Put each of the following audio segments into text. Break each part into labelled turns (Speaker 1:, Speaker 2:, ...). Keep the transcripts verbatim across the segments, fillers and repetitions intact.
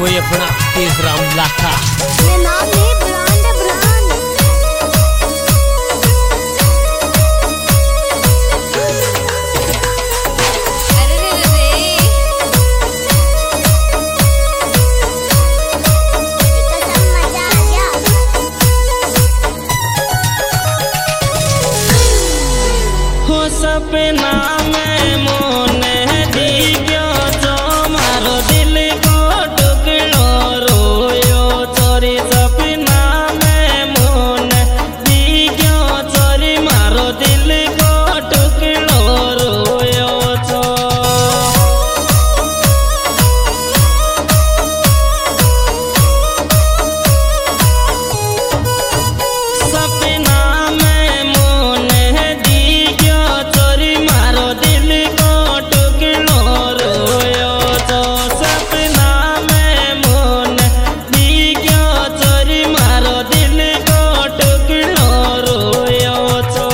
Speaker 1: कोई अपना तेज राम लाखा।
Speaker 2: ये नाम नहीं ब्रांड है ब्रांड। अरे रे रे रे कसम मजा आ गया।
Speaker 3: हो सपना में मोने दी गयो जो मारो दिल को टुकड़ो रोयो चोरी। सपना में मोने दी गयो चोरी मारो दिल को टुकड़ो रोयो चो। सपना में मोने दी गयो चोरी मारो दिल को टुकड़ो रोयो चो। सपना में मोने दी गयो चोरी मारो दिल को टुकड़ो रोयो चो।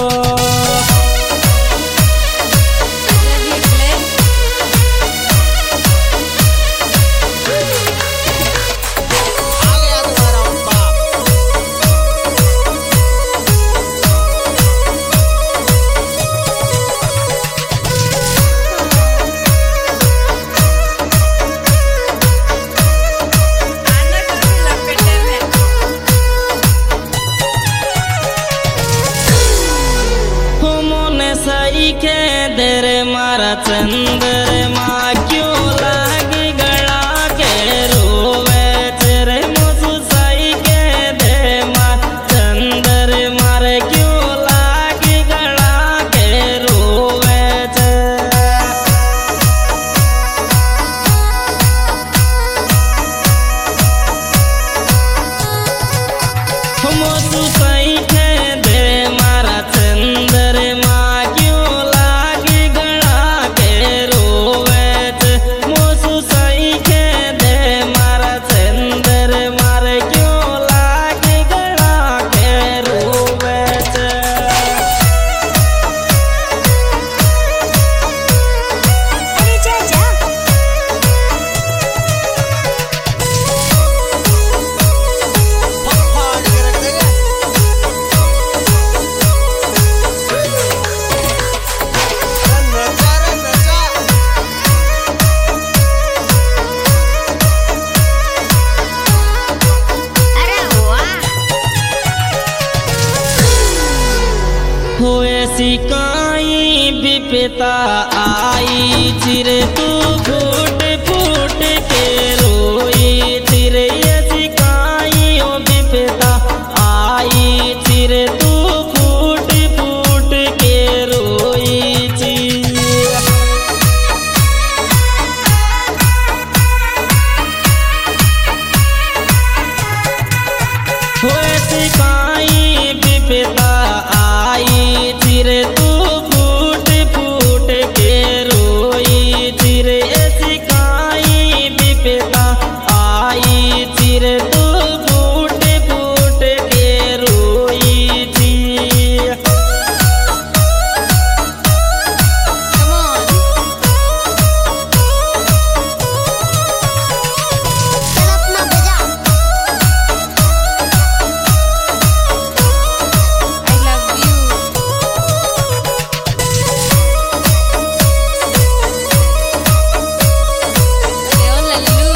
Speaker 3: हो मोने सही के देरे मारा चंद्रमा क्यों लागी गला के रोवे तेरे मुझु सही के दे मार चंद्रमा रे क्यों लागी गला के रोवे चे। हो मुझु सही के दे मारा चंद्रमा क्यों लागी गला के रोवे चे। मुझु सही के दे मारा चंद्रमा रे क्यों लागी गला के रोवे चे।
Speaker 2: अरे जा जा अरे वाह।
Speaker 3: हो ऐसी काई विपता आई चिरे तू फूट फूट के रोई। चिरे ऐसी काई ओ विपता आई चिरे तू फूट फूट के रोई ची। हो ऐसी काई विपता आई चिरे तू फूट फूट के रोई। चिरे ऐसी काई विपता आई चिरे तू फूट फूट के रोई थी।
Speaker 2: Come on. चल अपना बजा। I love you. अरे ओ लल्लू।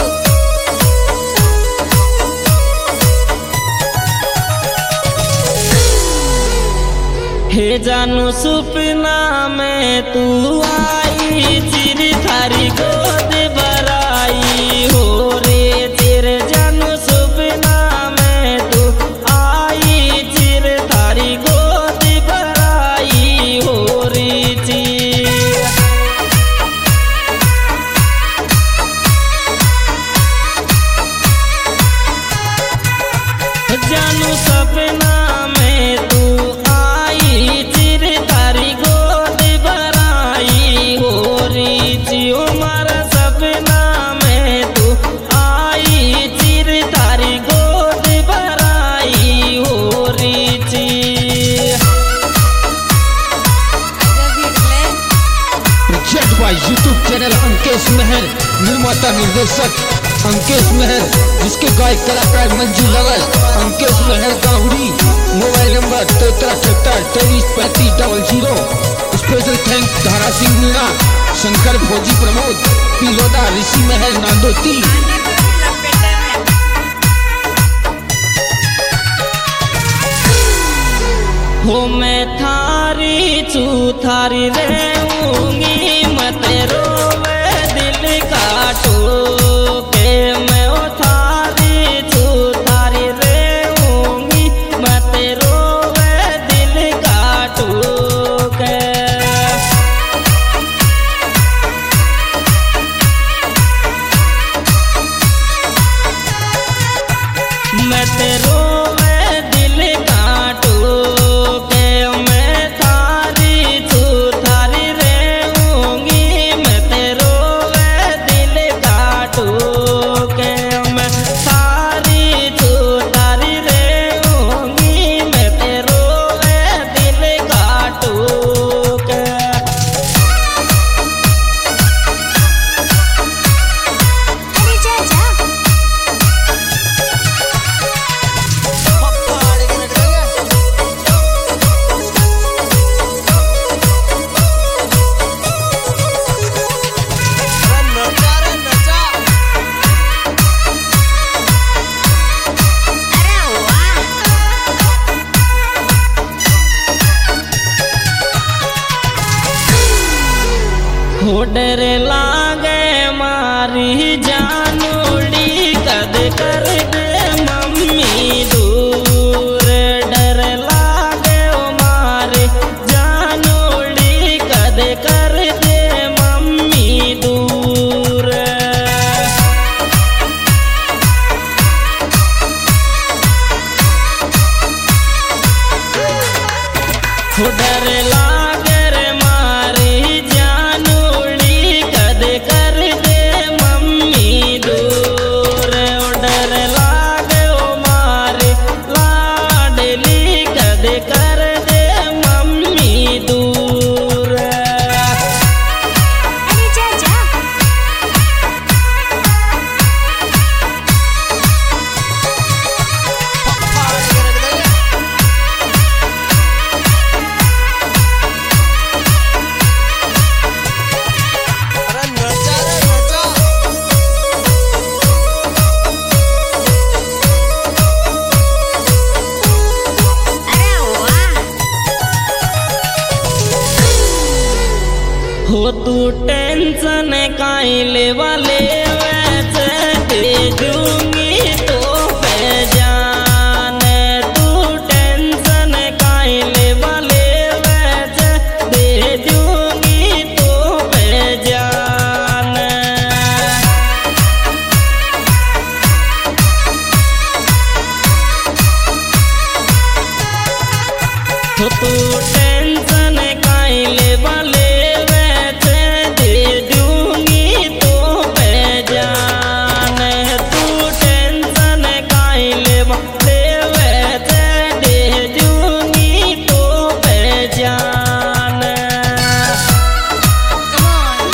Speaker 3: हे जानू सपना में तू आई चिरी थारी गोद भराई हो रे। तेरे जानू सपना में तू आई चिर थारी गोद भराई हो रे ची। जानू सपना में तू आई चिर थारी गोद भराई हो री जियो मारा सपना में तू आई चिर थारी गोद भराई हो री ची।
Speaker 1: Project by YouTube channel Ankesh Mehar, निर्माता निर्देशक
Speaker 4: अंकेश मेहर, जिसके गायक कलाकार मंजू लगल, अंकेश मेहर गाहुरी। मोबाइल नंबर तेरह सत्तर तेईस पैंतीस डबल जीरो। स्पेशल थैंक्स धारा सिंह मीणा, शंकर फौजी प्रमोद, पिलोदा ऋषि मेहर नांदोती।
Speaker 3: हो मैं थारी चू थारी रहूंगी, मत रोवे दिल काटो के। मैं ओ थारी चू थारी रहूंगी, मत रोवे दिल काटो के। मत रोवे दिल काटो के, मैं थारी चू थारी रहूंगी, मत रोवे दिल काटो के। मैं थारी चू थारी रहूंगी, मत रोवे दिल काटो के।
Speaker 2: अरे जा जा अरे वाह
Speaker 3: हो डर लागे मारी जानूड़ी, कद कर दे मम्मी दूर। डर लागे ओ मारी जानूड़ी, कद कर दे मम्मी दूर। हो डर लागे रे मारी जानूड़ी, कद कर दे मम्मी दूर। हो डर लागे ओ मारी लाडली, कद कर दे मम्मी दूर।
Speaker 2: अरे जा जा अरे वाह
Speaker 3: हो तू टेंशन काइले वाले वैसे दे दूंगी तो पहचान। तू टेंशन काइले वाले वैसे दे दूंगी तो पहचान। हो तू टेंशन काइले वाले वैसे दे दूंगी तो पहचान। तू टेंशन काइले वाले वैसे दे दूंगी तो पहचान।
Speaker 2: come on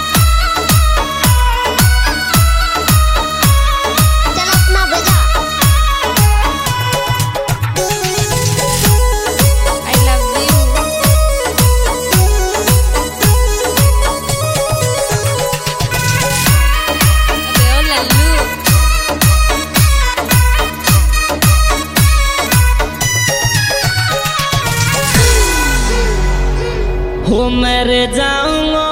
Speaker 2: चल अपना बजा I love you अबे ओ लल्लू
Speaker 3: हो मर जाऊंगा